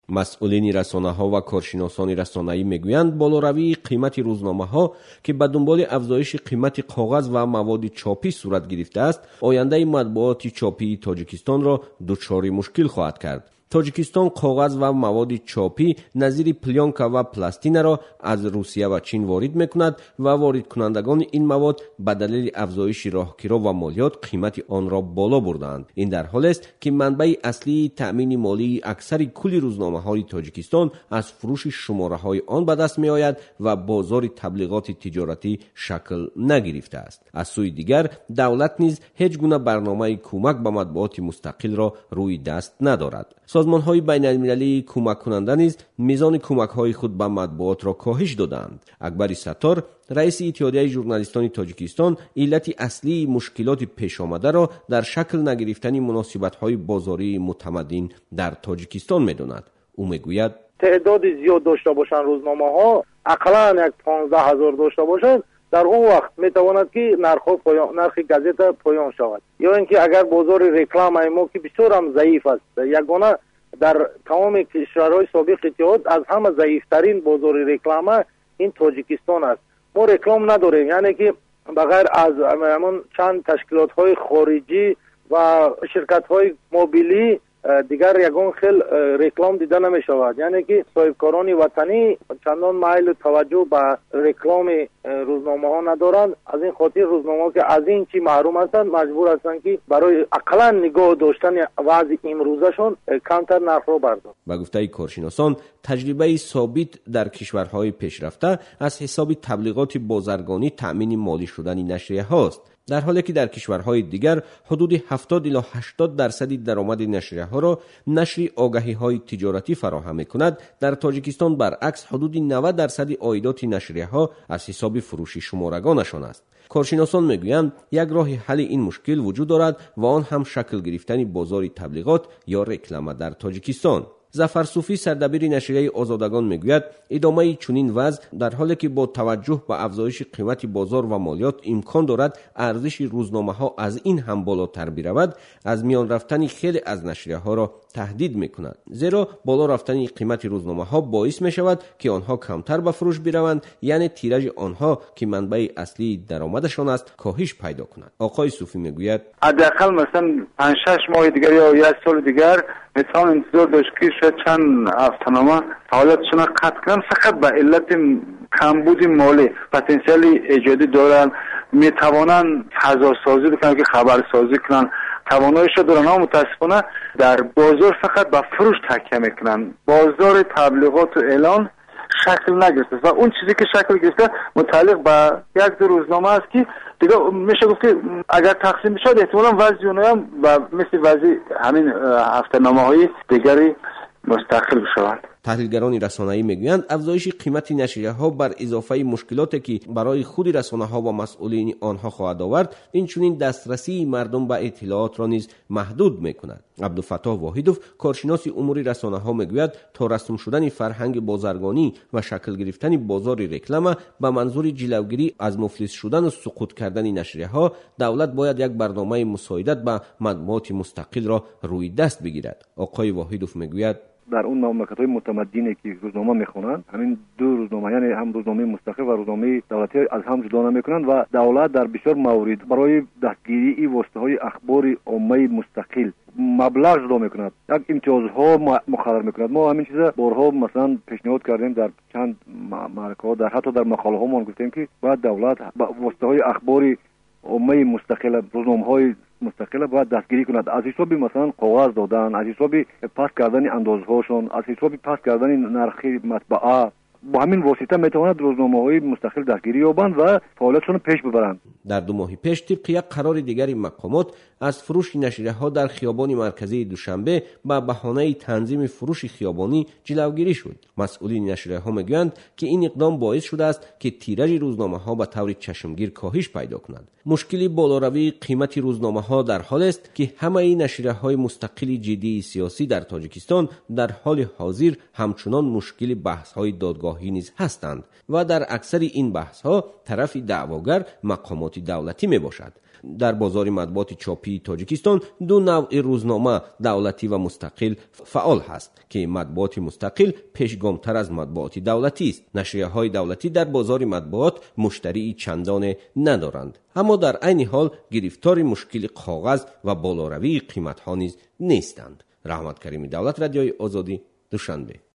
مسئولین رسانه‌ها و کارشناسان رسانه‌ای میگویند بالوروی قیمت روزنامه‌ها که به دنبال افزایش قیمت کاغذ و مواد چاپی صورت گرفته است، آینده مطبوعات چاپی تاجیکستان را دچار مشکل خواهد کرد. تاجیکستان کاغذ و مواد چاپی نظیر پلیانکا و پلاستین را از روسیه و چین وارد میکند و وارد کنندگان این مواد به دلیل افزایش راهگیری و مالیات قیمت آن را بالا بردند. این در حالی است که منبع اصلی تأمین مالی اکثر کل روزنامه‌های تاجیکستان از فروش شماره‌های آن به دست می‌آید و بازار تبلیغات تجارتی شکل نگرفته است. از سوی دیگر دولت نیز هیچ گونه برنامه کمک به مطبوعات مستقل را روی دست ندارد. سازمان‌های بین‌المللی کمک کننده نیز میزان کمک‌های خود به مطبوعات را کاهش دادند. اکبر ستار، رئیس اتحادیه ژورنالیستان تاجیکستان، علت اصلی مشکلات پیش آمده را در شکل نگرفتن مناسبت‌های بازاری متمدن در تاجیکستان می‌داند. او میگوید تعداد زیاد داشته باشند روزنامه‌ها، اقلاً یک 15,000 داشته باشند، در اون وقت میتواند که نرخ گازت پایان شود. یا اینکه اگر بازار رکلام ما که بسیار هم ضعیف است، یگانه در تمام کشورهای سابق اتحاد از همه ضعیفترین بازار رکلام این تاجیکستان است. ما رکلام نداریم، یعنی که بغیر از همون چند تشکیلات های خارجی و شرکت های موبیلی دیگر یگان خیل رکلام دیده نمی شود. یعنی که صاحبکاران وطنی چندان میل توجه به رکلام روزنامه ها ندارند. از این خاطر روزنامه ها که از این چی محروم هستند مجبور هستند که برای اقلا نگاه داشتن وضع امروزشون کمتر نرخ را بردارند. با گفته کارشناسان، تجربه ثابت در کشورهای پیشرفته از حساب تبلیغات بازرگانی تأمین مالی شدن نشریه هاست، در حالی که در کشورهای دیگر حدود 70 الی 80% درآمد نشریه ها را نشر آگهی های تجارتی فراهم می‌کند. در تاجیکستان برعکس حدود 90% عایدات نشریه ها از حساب فروش شمارگانشان است. کارشناسان میگویند یک راه حل این مشکل وجود دارد و آن هم شکل گرفتن بازار تبلیغات یا رکلام در تاجیکستان. ظفر صوفی، سردبیر نشریه آزادگان، میگوید ادامه چنین وضع در حالی که با توجه به افزایش قیمت بازار و مالیات امکان دارد ارزش روزنامه ها از این هم بالاتر برود، از میان رفتن خیلی از نشریه ها را تهدید میکند. زیرا بالا رفتن قیمت روزنامه ها باعث می شود که آنها کمتر به فروش بروند، یعنی تیراژ آنها که منبع اصلی درآمدشان است کاهش پیدا کند. آقای صوفی میگوید حداقل مثلا 5-6 ماه دیگر یا 1 سال دیگر میتوان انتظار داشت که شاید چند هفته‌نامه فعالیتشون قطع کنند، فقط به علت کمبود مالی. پتانسیل ایجادی دارند، میتوانند فضا سازی بکنند که خبرسازی کنند، تواناییش دارند، اما متاسفانه در بازار فقط به فروش تکیه میکنند. بازار تبلیغات و اعلان شکل نگرفته و اون چیزی که شکل گرفته متعلق به 1-2 روزنامه است که دیگه میشه گفت که اگر تقسیم بشه احتمالاً وضع اونها هم و مثل وضع همین هفته‌نامه‌های دیگری مستقل شوند. تحلیلگران رسانه‌ای میگویند افزایش قیمت نشریه‌ها بر اضافه مشکلاتی که برای خود رسانه‌ها و مسئولین آنها خواهد آورد، این چنین دسترسی مردم به اطلاعات را نیز محدود می‌کند. عبدالفتاح واحدوف، کارشناس امور رسانه‌ها، میگوید تا رسم شدن فرهنگ بازرگانی و شکل گرفتن بازار رکلام به منظور جلوگیری از مفلس شدن و سقوط کردن نشریه‌ها، دولت باید یک برنامه مساعدت به مطبوعات مستقل را روی دست بگیرد. آقای واحدوف میگوید در اون مملکت‌های متمدنی که روزنامه میخونند، همین دو روزنامه، یعنی هم روزنامه مستقل و روزنامه دولتی، از هم جدا نمیکنند و دولت در بسیار موارد برای دستگیری این واسطه‌های اخبار عامه مستقل مبلغ جدا میکند، یک امتیازها مقرر میکند. ما همین چیزا بارها مثلا پیشنهاد کردیم در چند معرکه‌ها، در حتی در مقاله ها ما گفتیم که باید دولت واسطه‌های اخبار عامه مستقل، روزنامه‌های مستقل باید دستگیری کند، از حساب مثلا کاغذ دادن، از حساب پس کردن اندازه‌هاشون، از حساب پس کردن نرخ مطبعه، با همین واسطه میتواند روزنامه‌های مستقل دستگیری یابند و فعالیتشون پیش ببرند. در 2 ماه پیش طبق یک قرار دیگری مقامات از فروش نشریه‌ها در خیابان مرکزی دوشنبه به بهانه تنظیم فروش خیابانی جلوگیری شد. مسئولین نشریه‌ها میگویند که این اقدام باعث شده است که تیراژ روزنامه‌ها به طور چشمگیر کاهش پیدا کند. مشکلی بالاروی قیمت روزنامه‌ها در حال است که همه نشریه‌های مستقل جدی سیاسی در تاجیکستان در حال حاضر همچنان مشکل بحث‌های دادگاه آگاهی نیز هستند و در اکثر این بحث ها طرف دعواگر مقامات دولتی می باشد. در بازار مطبوعات چاپی تاجیکستان دو نوع روزنامه دولتی و مستقل فعال هست که مطبوعات مستقل پیشگامتر از مطبوعات دولتی است. نشریه‌های دولتی در بازار مطبوعات مشتری چندان ندارند، اما در عین حال گرفتار مشکل کاغذ و بالاروی قیمت‌ها نیز نیستند. رحمت کریمی، دولت رادیوی آزادی، دوشنبه.